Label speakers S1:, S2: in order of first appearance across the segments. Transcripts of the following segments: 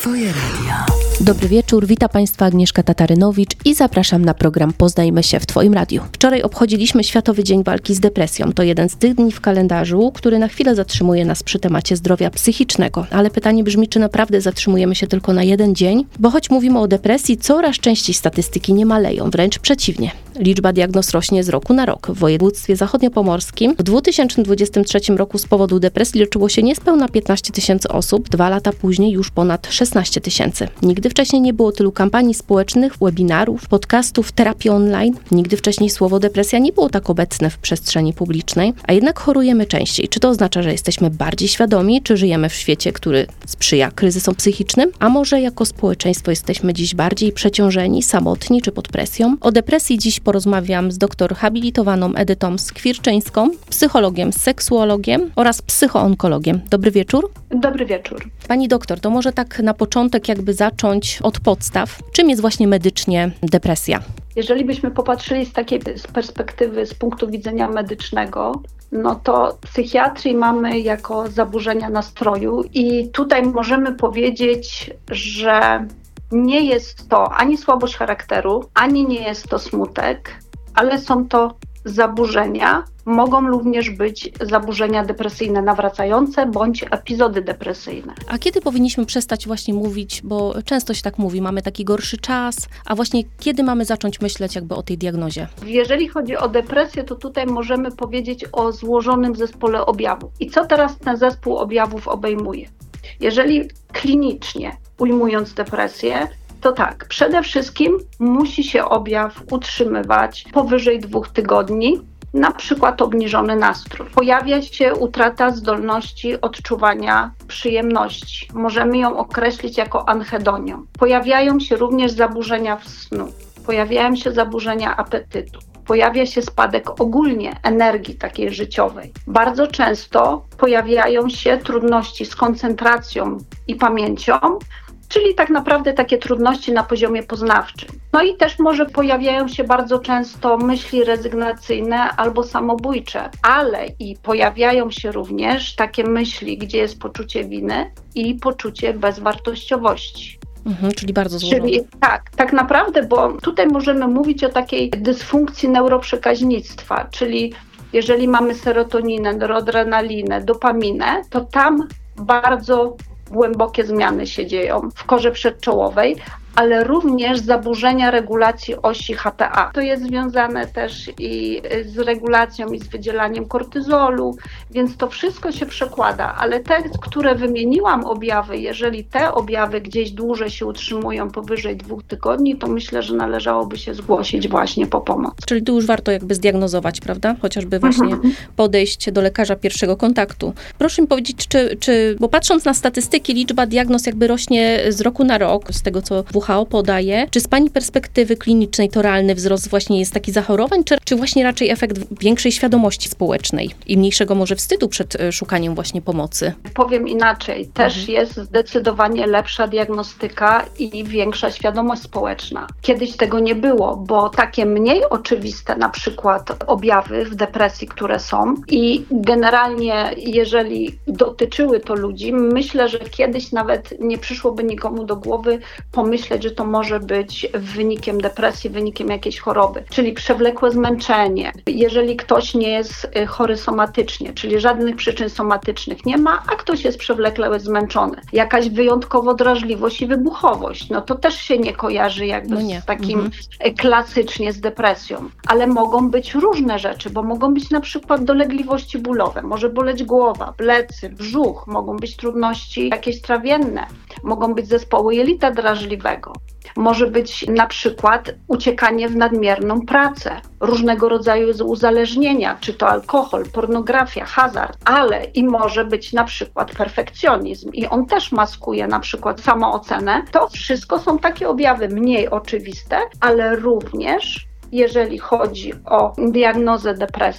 S1: Twoje radio.
S2: Dobry wieczór, witam Państwa Agnieszka Tatarynowicz i zapraszam na program Poznajmy się w Twoim radiu. Wczoraj obchodziliśmy Światowy Dzień Walki z Depresją. To jeden z tych dni w kalendarzu, który na chwilę zatrzymuje nas przy temacie zdrowia psychicznego. Ale pytanie brzmi, czy naprawdę zatrzymujemy się tylko na jeden dzień? Bo choć mówimy o depresji, coraz częściej statystyki nie maleją, wręcz przeciwnie. Liczba diagnoz rośnie z roku na rok. W województwie zachodniopomorskim w 2023 roku z powodu depresji leczyło się niespełna 15 tysięcy osób, 2 lata później już ponad 16 tysięcy. Nigdy wcześniej nie było tylu kampanii społecznych, webinarów, podcastów, terapii online. Nigdy wcześniej słowo depresja nie było tak obecne w przestrzeni publicznej, a jednak chorujemy częściej. Czy to oznacza, że jesteśmy bardziej świadomi, czy żyjemy w świecie, który sprzyja kryzysom psychicznym? A może jako społeczeństwo jesteśmy dziś bardziej przeciążeni, samotni czy pod presją? O depresji dziś porozmawiam z doktor habilitowaną Edytą Skwirczyńską, psychologiem, seksuologiem oraz psychoonkologiem. Dobry wieczór.
S3: Dobry wieczór.
S2: Pani doktor, to może tak na początek jakby zacząć od podstaw. Czym jest właśnie medycznie depresja?
S3: Jeżeli byśmy popatrzyli z takiej perspektywy, z punktu widzenia medycznego, no to psychiatrii mamy jako zaburzenia nastroju i tutaj możemy powiedzieć, że nie jest to ani słabość charakteru, ani nie jest to smutek, ale są to zaburzenia. Mogą również być zaburzenia depresyjne nawracające bądź epizody depresyjne.
S2: A kiedy powinniśmy przestać właśnie mówić, bo często się tak mówi, mamy taki gorszy czas, a właśnie kiedy mamy zacząć myśleć jakby o tej diagnozie?
S3: Jeżeli chodzi o depresję, to tutaj możemy powiedzieć o złożonym zespole objawów. I co teraz ten zespół objawów obejmuje? Jeżeli klinicznie ujmując depresję, to tak, przede wszystkim musi się objaw utrzymywać powyżej 2 tygodni, na przykład obniżony nastrój. Pojawia się utrata zdolności odczuwania przyjemności. Możemy ją określić jako anhedonią. Pojawiają się również zaburzenia snu, pojawiają się zaburzenia apetytu. Pojawia się spadek ogólnie energii takiej życiowej. Bardzo często pojawiają się trudności z koncentracją i pamięcią, czyli tak naprawdę takie trudności na poziomie poznawczym. No i też może pojawiają się bardzo często myśli rezygnacyjne albo samobójcze, ale i pojawiają się również takie myśli, gdzie jest poczucie winy i poczucie bezwartościowości.
S2: Czyli bardzo złożone.
S3: Czyli tak naprawdę, bo tutaj możemy mówić o takiej dysfunkcji neuroprzekaźnictwa, czyli jeżeli mamy serotoninę, noradrenalinę, dopaminę, to tam bardzo głębokie zmiany się dzieją w korze przedczołowej, ale również zaburzenia regulacji osi HPA. To jest związane też i z regulacją i z wydzielaniem kortyzolu, więc to wszystko się przekłada, ale te, które wymieniłam objawy, jeżeli te objawy gdzieś dłużej się utrzymują powyżej 2 tygodni, to myślę, że należałoby się zgłosić właśnie po pomoc.
S2: Czyli tu już warto jakby zdiagnozować, prawda? Chociażby właśnie podejść do lekarza pierwszego kontaktu. Proszę mi powiedzieć, czy bo patrząc na statystyki, liczba diagnoz jakby rośnie z roku na rok, z tego co WHO podaje. Czy z Pani perspektywy klinicznej to realny wzrost właśnie jest taki zachorowań, czy właśnie raczej efekt większej świadomości społecznej i mniejszego może wstydu przed szukaniem właśnie pomocy?
S3: Powiem inaczej. Też jest zdecydowanie lepsza diagnostyka i większa świadomość społeczna. Kiedyś tego nie było, bo takie mniej oczywiste na przykład objawy w depresji, które są i generalnie jeżeli dotyczyły to ludzi, myślę, że kiedyś nawet nie przyszłoby nikomu do głowy pomyśleć, że to może być wynikiem depresji, wynikiem jakiejś choroby, czyli przewlekłe zmęczenie. Jeżeli ktoś nie jest chory somatycznie, czyli żadnych przyczyn somatycznych nie ma, a ktoś jest przewlekle zmęczony. Jakaś wyjątkowo drażliwość i wybuchowość, no to też się nie kojarzy jakby z takim klasycznie z depresją. Ale mogą być różne rzeczy, bo mogą być na przykład dolegliwości bólowe, może boleć głowa, plecy, brzuch, mogą być trudności jakieś trawienne, mogą być zespoły jelita drażliwego. Może być na przykład uciekanie w nadmierną pracę, różnego rodzaju uzależnienia, czy to alkohol, pornografia, hazard, ale i może być na przykład perfekcjonizm i on też maskuje na przykład samoocenę. To wszystko są takie objawy mniej oczywiste, ale również jeżeli chodzi o diagnozę depresji,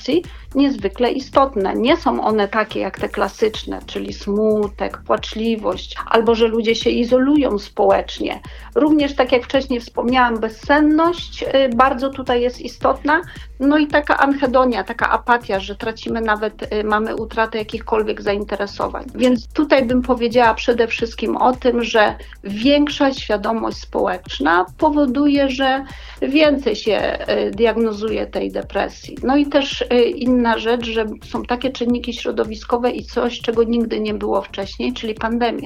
S3: niezwykle istotne. Nie są one takie jak te klasyczne, czyli smutek, płaczliwość, albo że ludzie się izolują społecznie. Również, tak jak wcześniej wspomniałam, bezsenność bardzo tutaj jest istotna. No i taka anhedonia, taka apatia, że tracimy mamy utratę jakichkolwiek zainteresowań. Więc tutaj bym powiedziała przede wszystkim o tym, że większa świadomość społeczna powoduje, że więcej się diagnozuje tej depresji. No i też inna rzecz, że są takie czynniki środowiskowe i coś, czego nigdy nie było wcześniej, czyli pandemia.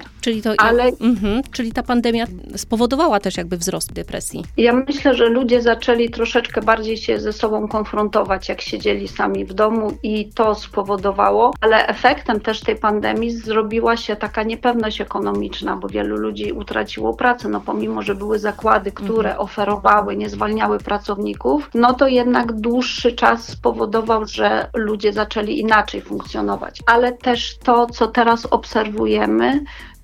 S2: Czyli ta pandemia spowodowała też jakby wzrost depresji.
S3: Ja myślę, że ludzie zaczęli troszeczkę bardziej się ze sobą konfrontować, jak siedzieli sami w domu i to spowodowało, ale efektem też tej pandemii zrobiła się taka niepewność ekonomiczna, bo wielu ludzi utraciło pracę, no pomimo, że były zakłady, które oferowały, nie zwalniały pracowników, no to jednak dłuższy czas spowodował, że ludzie zaczęli inaczej funkcjonować. Ale też to, co teraz obserwujemy,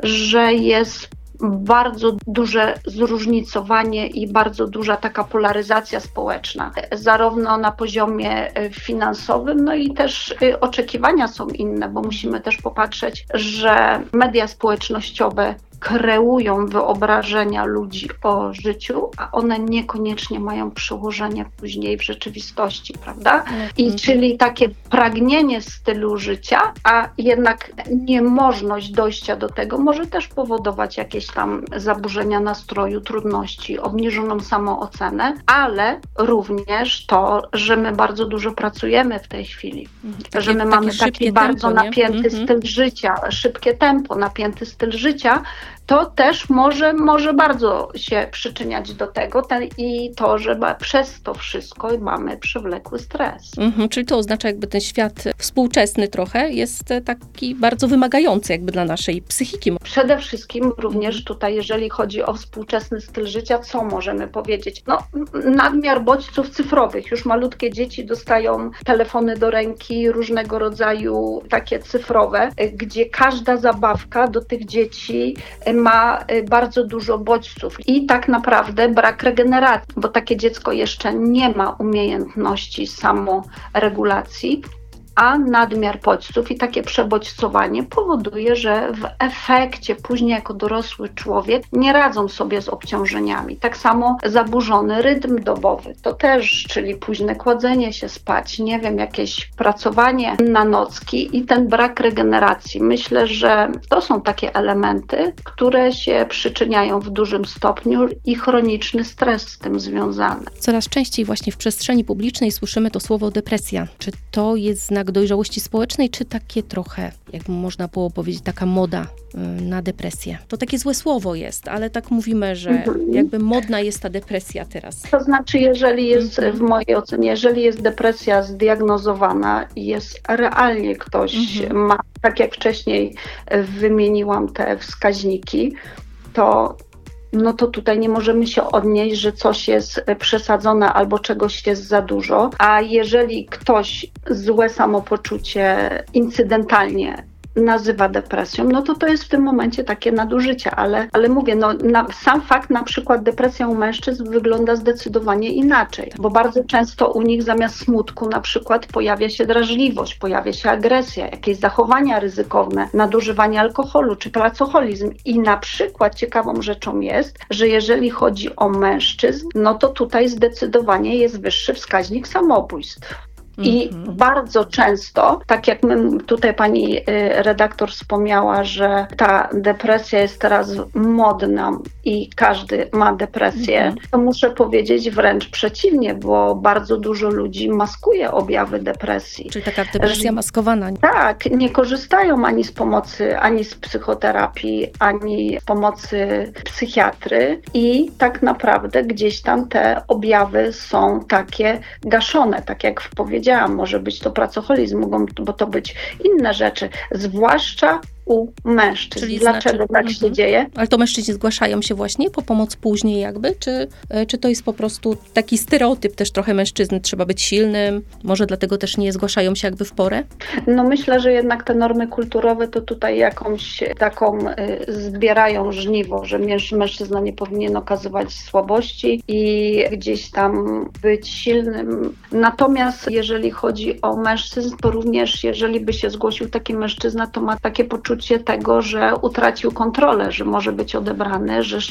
S3: że jest bardzo duże zróżnicowanie i bardzo duża taka polaryzacja społeczna, zarówno na poziomie finansowym, no i też oczekiwania są inne, bo musimy też popatrzeć, że media społecznościowe kreują wyobrażenia ludzi o życiu, a one niekoniecznie mają przełożenie później w rzeczywistości, prawda? I czyli takie pragnienie stylu życia, a jednak niemożność dojścia do tego może też powodować jakieś tam zaburzenia nastroju, trudności, obniżoną samoocenę, ale również to, że my bardzo dużo pracujemy w tej chwili, że my mamy taki bardzo napięty styl życia, szybkie tempo, napięty styl życia, to też może bardzo się przyczyniać do tego i to, że przez to wszystko mamy przewlekły stres.
S2: Czyli to oznacza, jakby ten świat współczesny trochę jest taki bardzo wymagający jakby dla naszej psychiki.
S3: Przede wszystkim również tutaj, jeżeli chodzi o współczesny styl życia, co możemy powiedzieć? No, nadmiar bodźców cyfrowych. Już malutkie dzieci dostają telefony do ręki, różnego rodzaju takie cyfrowe, gdzie każda zabawka do tych dzieci ma bardzo dużo bodźców i tak naprawdę brak regeneracji, bo takie dziecko jeszcze nie ma umiejętności samoregulacji, a nadmiar bodźców i takie przebodźcowanie powoduje, że w efekcie później jako dorosły człowiek nie radzą sobie z obciążeniami. Tak samo zaburzony rytm dobowy, to też, czyli późne kładzenie się spać, nie wiem, jakieś pracowanie na nocki i ten brak regeneracji. Myślę, że to są takie elementy, które się przyczyniają w dużym stopniu i chroniczny stres z tym związany.
S2: Coraz częściej właśnie w przestrzeni publicznej słyszymy to słowo depresja. Czy to jest znak dojrzałości społecznej, czy takie trochę, jakby można było powiedzieć, taka moda na depresję? To takie złe słowo jest, ale tak mówimy, że jakby modna jest ta depresja teraz.
S3: To znaczy, jeżeli jest, w mojej ocenie, jeżeli jest depresja zdiagnozowana i jest realnie ktoś ma, tak jak wcześniej wymieniłam te wskaźniki, to tutaj nie możemy się odnieść, że coś jest przesadzone albo czegoś jest za dużo, a jeżeli ktoś złe samopoczucie incydentalnie nazywa depresją, no to jest w tym momencie takie nadużycie, ale mówię, sam fakt na przykład depresja u mężczyzn wygląda zdecydowanie inaczej, bo bardzo często u nich zamiast smutku na przykład pojawia się drażliwość, pojawia się agresja, jakieś zachowania ryzykowne, nadużywanie alkoholu czy pracoholizm i na przykład ciekawą rzeczą jest, że jeżeli chodzi o mężczyzn, no to tutaj zdecydowanie jest wyższy wskaźnik samobójstw. I bardzo często, tak jak tutaj pani redaktor wspomniała, że ta depresja jest teraz modna i każdy ma depresję, to muszę powiedzieć wręcz przeciwnie, bo bardzo dużo ludzi maskuje objawy depresji.
S2: Czyli taka depresja maskowana.
S3: Tak, nie korzystają ani z pomocy, ani z psychoterapii, ani z pomocy psychiatry i tak naprawdę gdzieś tam te objawy są takie gaszone, tak jak powiedziałam, może być to pracoholizm, mogą to być inne rzeczy, zwłaszcza u mężczyzn.
S2: Czyli
S3: Dlaczego tak się dzieje?
S2: Ale to mężczyźni zgłaszają się właśnie po pomoc później jakby? Czy to jest po prostu taki stereotyp też trochę mężczyzny, trzeba być silnym, może dlatego też nie zgłaszają się jakby w porę?
S3: No myślę, że jednak te normy kulturowe to tutaj jakąś taką zbierają żniwo, że mężczyzna nie powinien okazywać słabości i gdzieś tam być silnym. Natomiast jeżeli chodzi o mężczyzn, to również jeżeli by się zgłosił taki mężczyzna, to ma takie poczucie tego, że utracił kontrolę, że może być odebrany, że z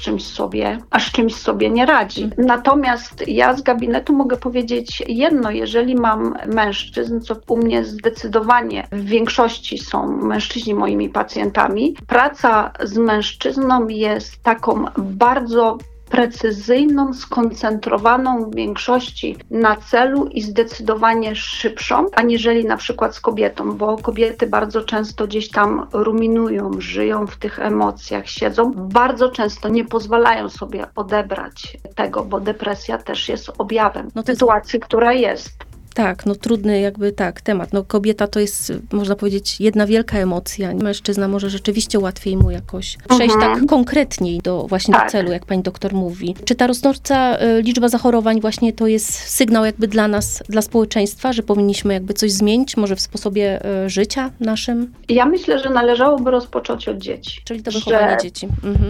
S3: czymś sobie nie radzi. Natomiast ja z gabinetu mogę powiedzieć jedno, jeżeli mam mężczyzn, co u mnie zdecydowanie w większości są mężczyźni moimi pacjentami, praca z mężczyzną jest taką bardzo precyzyjną, skoncentrowaną w większości na celu i zdecydowanie szybszą, aniżeli na przykład z kobietą, bo kobiety bardzo często gdzieś tam ruminują, żyją w tych emocjach, siedzą, bardzo często nie pozwalają sobie odebrać tego, bo depresja też jest objawem sytuacji, która jest.
S2: Tak, trudny jakby temat. Kobieta to jest, można powiedzieć, jedna wielka emocja. Mężczyzna może rzeczywiście łatwiej mu jakoś przejść tak konkretniej do celu, jak pani doktor mówi. Czy ta rosnąca liczba zachorowań właśnie to jest sygnał jakby dla nas, dla społeczeństwa, że powinniśmy jakby coś zmienić, może w sposobie życia naszym?
S3: Ja myślę, że należałoby rozpocząć od dzieci.
S2: Czyli to wychowanie dzieci.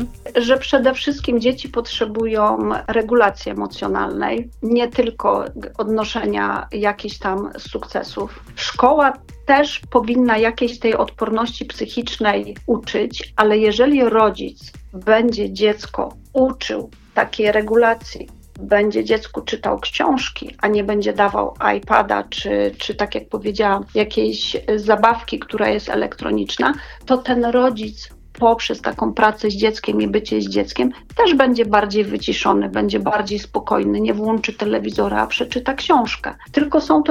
S3: Że przede wszystkim dzieci potrzebują regulacji emocjonalnej, nie tylko odnoszenia jakichś tam sukcesów. Szkoła też powinna jakiejś tej odporności psychicznej uczyć, ale jeżeli rodzic będzie dziecko uczył takiej regulacji, będzie dziecku czytał książki, a nie będzie dawał iPada, czy tak jak powiedziałam, jakiejś zabawki, która jest elektroniczna, to ten rodzic poprzez taką pracę z dzieckiem i bycie z dzieckiem też będzie bardziej wyciszony, będzie bardziej spokojny, nie włączy telewizora, a przeczyta książkę. Tylko są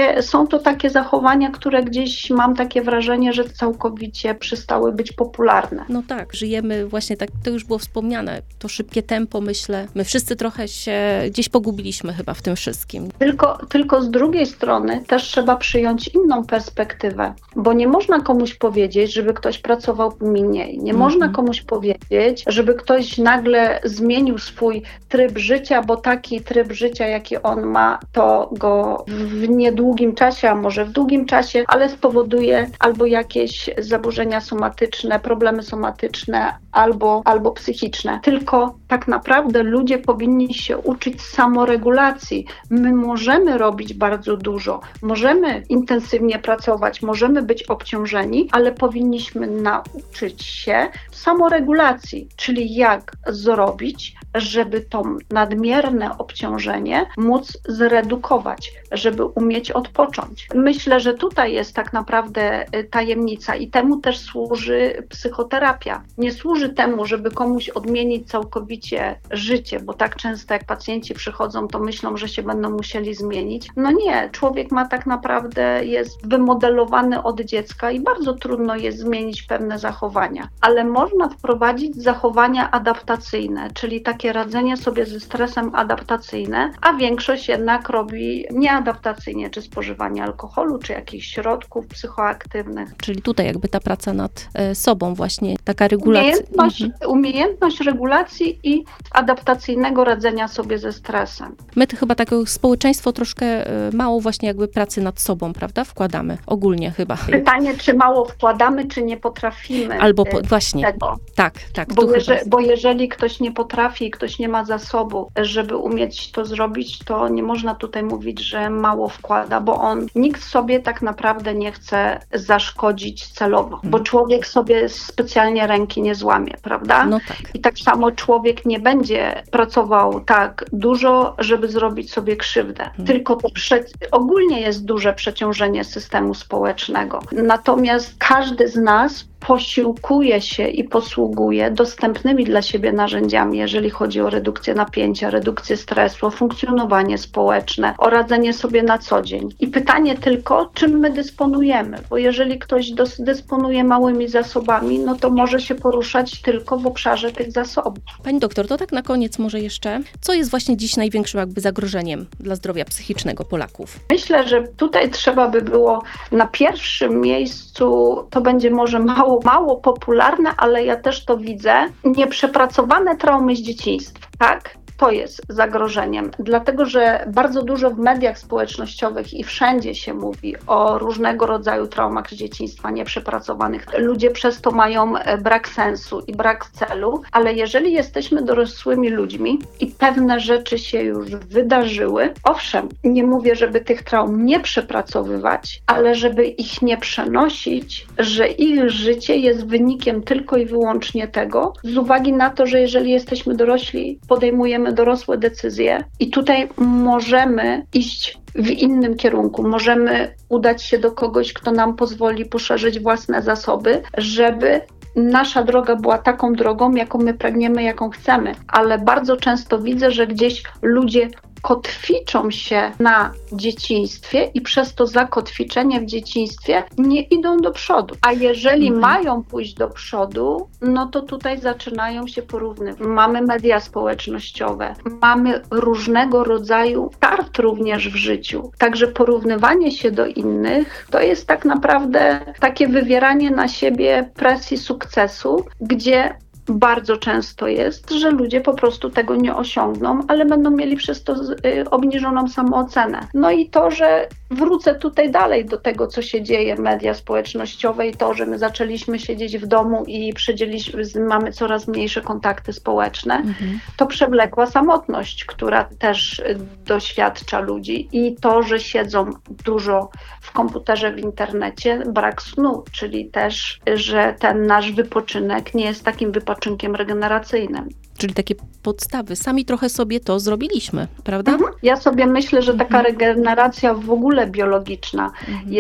S3: to takie zachowania, które gdzieś mam takie wrażenie, że całkowicie przestały być popularne.
S2: No tak, żyjemy właśnie tak, to już było wspomniane, to szybkie tempo, myślę. My wszyscy trochę się gdzieś pogubiliśmy chyba w tym wszystkim.
S3: Tylko z drugiej strony też trzeba przyjąć inną perspektywę, bo nie można komuś powiedzieć, żeby ktoś pracował mniej. Nie można komuś powiedzieć, żeby ktoś nagle zmienił swój tryb życia, bo taki tryb życia, jaki on ma, to go w niedługim czasie, a może w długim czasie, ale spowoduje albo jakieś zaburzenia somatyczne, problemy somatyczne, albo psychiczne. Tylko tak naprawdę ludzie powinni się uczyć samoregulacji. My możemy robić bardzo dużo, możemy intensywnie pracować, możemy być obciążeni, ale powinniśmy nauczyć się samoregulacji, czyli jak zrobić, żeby to nadmierne obciążenie móc zredukować, żeby umieć odpocząć. Myślę, że tutaj jest tak naprawdę tajemnica i temu też służy psychoterapia. Nie służy temu, żeby komuś odmienić całkowicie życie, bo tak często jak pacjenci przychodzą, to myślą, że się będą musieli zmienić. No nie, człowiek ma tak naprawdę, jest wymodelowany od dziecka i bardzo trudno jest zmienić pewne zachowania, ale można wprowadzić zachowania adaptacyjne, czyli takie radzenie sobie ze stresem adaptacyjne, a większość jednak robi nieadaptacyjnie, czy spożywanie alkoholu, czy jakichś środków psychoaktywnych.
S2: Czyli tutaj jakby ta praca nad sobą właśnie, taka regulacja.
S3: Umiejętność regulacji i adaptacyjnego radzenia sobie ze stresem.
S2: My to chyba takie społeczeństwo troszkę mało właśnie jakby pracy nad sobą, prawda? Wkładamy ogólnie chyba.
S3: Pytanie, czy mało wkładamy, czy nie potrafimy.
S2: Albo właśnie.
S3: Tego.
S2: Tak.
S3: Bo jeżeli ktoś nie potrafi, ktoś nie ma zasobu, żeby umieć to zrobić, to nie można tutaj mówić, że mało wkłada, bo nikt sobie tak naprawdę nie chce zaszkodzić celowo, bo człowiek sobie specjalnie ręki nie złamie, prawda?
S2: No tak.
S3: I tak samo człowiek nie będzie pracował tak dużo, żeby zrobić sobie krzywdę. Tylko to ogólnie jest duże przeciążenie systemu społecznego. Natomiast każdy z nas posiłkuje kieruje się i posługuje dostępnymi dla siebie narzędziami, jeżeli chodzi o redukcję napięcia, redukcję stresu, o funkcjonowanie społeczne, o radzenie sobie na co dzień. I pytanie tylko, czym my dysponujemy, bo jeżeli ktoś dysponuje małymi zasobami, no to może się poruszać tylko w obszarze tych zasobów.
S2: Pani doktor, to tak na koniec może jeszcze, co jest właśnie dziś największym jakby zagrożeniem dla zdrowia psychicznego Polaków?
S3: Myślę, że tutaj trzeba by było na pierwszym miejscu, to będzie może mało popularne, ale ja też to widzę, nieprzepracowane traumy z dzieciństwa, tak? To jest zagrożeniem, dlatego że bardzo dużo w mediach społecznościowych i wszędzie się mówi o różnego rodzaju traumach z dzieciństwa nieprzepracowanych. Ludzie przez to mają brak sensu i brak celu, ale jeżeli jesteśmy dorosłymi ludźmi i pewne rzeczy się już wydarzyły, owszem, nie mówię, żeby tych traum nie przepracowywać, ale żeby ich nie przenosić, że ich życie jest wynikiem tylko i wyłącznie tego, z uwagi na to, że jeżeli jesteśmy dorośli, podejmujemy dorosłe decyzje i tutaj możemy iść w innym kierunku. Możemy udać się do kogoś, kto nam pozwoli poszerzyć własne zasoby, żeby nasza droga była taką drogą, jaką my pragniemy, jaką chcemy. Ale bardzo często widzę, że gdzieś ludzie kotwiczą się na dzieciństwie i przez to zakotwiczenie w dzieciństwie nie idą do przodu. A jeżeli mają pójść do przodu, no to tutaj zaczynają się porównywać. Mamy media społecznościowe, mamy różnego rodzaju start również w życiu. Także porównywanie się do innych to jest tak naprawdę takie wywieranie na siebie presji sukcesu, gdzie bardzo często jest, że ludzie po prostu tego nie osiągną, ale będą mieli przez to obniżoną samoocenę. No i to, że wrócę tutaj dalej do tego, co się dzieje w mediach społecznościowe i to, że my zaczęliśmy siedzieć w domu i mamy coraz mniejsze kontakty społeczne, to przewlekła samotność, która też doświadcza ludzi i to, że siedzą dużo w komputerze, w internecie, brak snu, czyli też, że ten nasz wypoczynek nie jest takim wypoczynkiem regeneracyjnym.
S2: Czyli takie podstawy. Sami trochę sobie to zrobiliśmy, prawda?
S3: Ja sobie myślę, że taka regeneracja w ogóle biologiczna,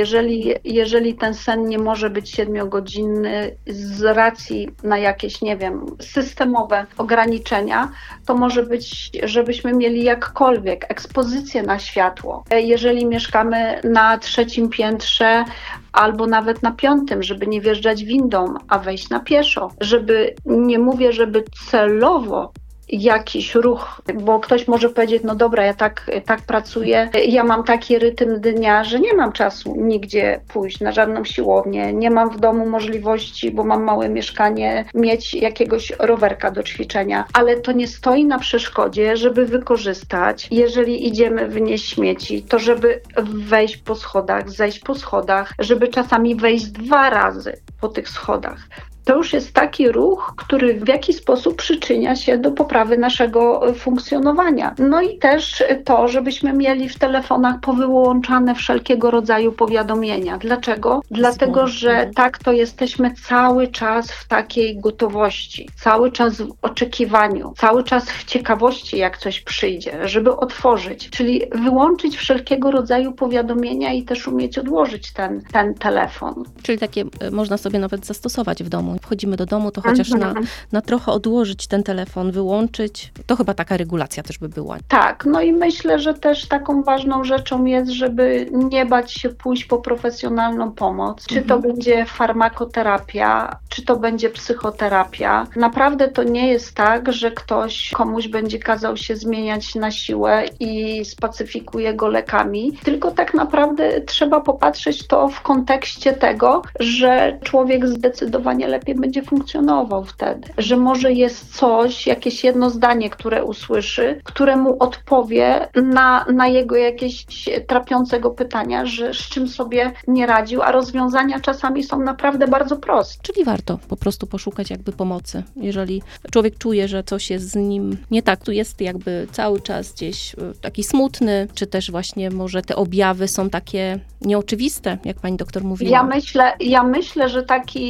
S3: jeżeli ten sen nie może być 7-godzinny z racji na jakieś, nie wiem, systemowe ograniczenia, to może być, żebyśmy mieli jakkolwiek ekspozycję na światło. Jeżeli mieszkamy na 3. piętrze, albo nawet na 5, żeby nie wjeżdżać windą, a wejść na pieszo. Nie mówię, żeby celowo jakiś ruch, bo ktoś może powiedzieć, no dobra, ja tak pracuję, ja mam taki rytm dnia, że nie mam czasu nigdzie pójść na żadną siłownię, nie mam w domu możliwości, bo mam małe mieszkanie, mieć jakiegoś rowerka do ćwiczenia, ale to nie stoi na przeszkodzie, żeby wykorzystać, jeżeli idziemy wnieść śmieci, to żeby wejść po schodach, zejść po schodach, żeby czasami wejść 2 razy po tych schodach. To już jest taki ruch, który w jakiś sposób przyczynia się do poprawy naszego funkcjonowania. No i też to, żebyśmy mieli w telefonach powyłączane wszelkiego rodzaju powiadomienia. Dlaczego? Dlatego, że tak to jesteśmy cały czas w takiej gotowości, cały czas w oczekiwaniu, cały czas w ciekawości, jak coś przyjdzie, żeby otworzyć, czyli wyłączyć wszelkiego rodzaju powiadomienia i też umieć odłożyć ten telefon.
S2: Czyli takie można sobie nawet zastosować w domu. Wchodzimy do domu, to chociaż na trochę odłożyć ten telefon, wyłączyć. To chyba taka regulacja też by była.
S3: Tak, no i myślę, że też taką ważną rzeczą jest, żeby nie bać się pójść po profesjonalną pomoc. Czy to będzie farmakoterapia, czy to będzie psychoterapia. Naprawdę to nie jest tak, że ktoś komuś będzie kazał się zmieniać na siłę i spacyfikuje go lekami, tylko tak naprawdę trzeba popatrzeć to w kontekście tego, że człowiek zdecydowanie lepiej będzie funkcjonował wtedy. Że może jest coś, jakieś jedno zdanie, które usłyszy, które mu odpowie na jego jakieś trapiące go pytania, że z czym sobie nie radził, a rozwiązania czasami są naprawdę bardzo proste.
S2: Czyli warto po prostu poszukać jakby pomocy. Jeżeli człowiek czuje, że coś jest z nim nie tak, tu jest jakby cały czas gdzieś taki smutny, czy też właśnie może te objawy są takie nieoczywiste, jak pani doktor mówiła.
S3: Ja myślę, że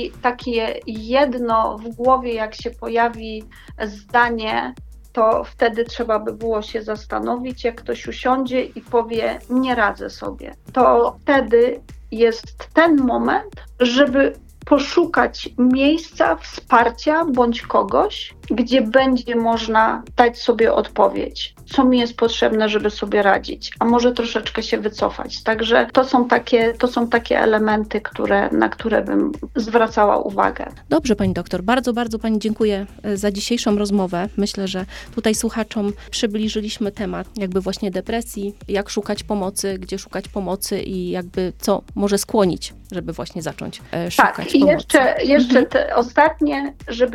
S3: takie jedno w głowie, jak się pojawi zdanie, to wtedy trzeba by było się zastanowić, jak ktoś usiądzie i powie, nie radzę sobie. To wtedy jest ten moment, żeby poszukać miejsca, wsparcia bądź kogoś, gdzie będzie można dać sobie odpowiedź, co mi jest potrzebne, żeby sobie radzić, a może troszeczkę się wycofać. Także to są takie elementy, na które bym zwracała uwagę.
S2: Dobrze, pani doktor. Bardzo, bardzo pani dziękuję za dzisiejszą rozmowę. Myślę, że tutaj słuchaczom przybliżyliśmy temat jakby właśnie depresji, jak szukać pomocy, gdzie szukać pomocy i jakby co może skłonić, żeby właśnie zacząć szukać pomocy.
S3: Tak, i jeszcze te ostatnie,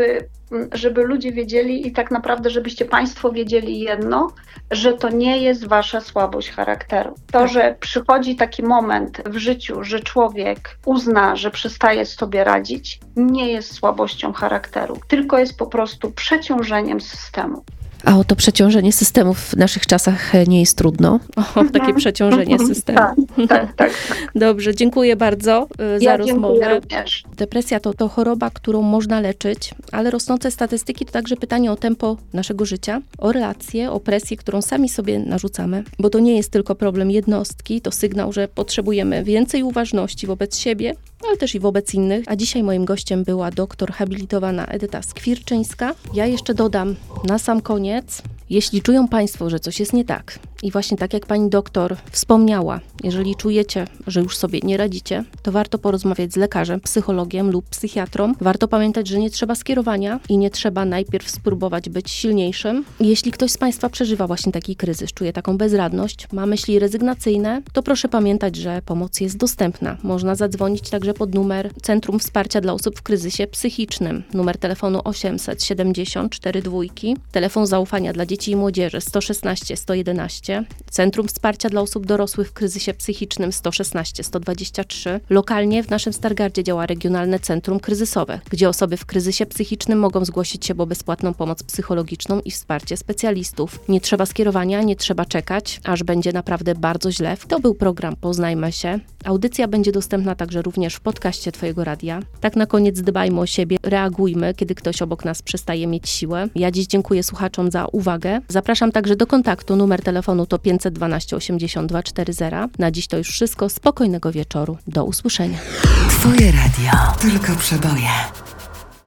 S3: żeby ludzie wiedzieli i tak naprawdę, żebyście Państwo wiedzieli jedno, że to nie jest wasza słabość charakteru. To, że przychodzi taki moment w życiu, że człowiek uzna, że przestaje sobie radzić, nie jest słabością charakteru, tylko jest po prostu przeciążeniem systemu.
S2: A o to przeciążenie systemu w naszych czasach nie jest trudno. Takie przeciążenie systemu.
S3: Tak.
S2: Dobrze, dziękuję bardzo za rozmowę.
S3: Dziękuję również.
S2: Depresja to choroba, którą można leczyć, ale rosnące statystyki to także pytanie o tempo naszego życia, o relacje, o presję, którą sami sobie narzucamy, bo to nie jest tylko problem jednostki, to sygnał, że potrzebujemy więcej uważności wobec siebie, ale też i wobec innych. A dzisiaj moim gościem była doktor habilitowana Edyta Skwirczyńska. Ja jeszcze dodam na sam koniec, jeśli czują Państwo, że coś jest nie tak i właśnie tak jak pani doktor wspomniała, jeżeli czujecie, że już sobie nie radzicie, to warto porozmawiać z lekarzem, psychologiem lub psychiatrą. Warto pamiętać, że nie trzeba skierowania i nie trzeba najpierw spróbować być silniejszym. Jeśli ktoś z Państwa przeżywa właśnie taki kryzys, czuje taką bezradność, ma myśli rezygnacyjne, to proszę pamiętać, że pomoc jest dostępna. Można zadzwonić także pod numer Centrum Wsparcia dla Osób w Kryzysie Psychicznym, numer telefonu 800 70 42, telefon zaufania dla dzieci i młodzieży 116 111, Centrum Wsparcia dla Osób Dorosłych w Kryzysie Psychicznym 116 123. Lokalnie w naszym Stargardzie działa Regionalne Centrum Kryzysowe, gdzie osoby w kryzysie psychicznym mogą zgłosić się po bezpłatną pomoc psychologiczną i wsparcie specjalistów. Nie trzeba skierowania, nie trzeba czekać, aż będzie naprawdę bardzo źle. To był program Poznajmy się. Audycja będzie dostępna także również w podcaście Twojego radia. Tak na koniec dbajmy o siebie, reagujmy, kiedy ktoś obok nas przestaje mieć siłę. Ja dziś dziękuję słuchaczom za uwagę. Zapraszam także do kontaktu. Numer telefonu to 512 82 40. Na dziś to już wszystko. Spokojnego wieczoru. Do usłyszenia.
S1: Twoje radio. Tylko przeboje.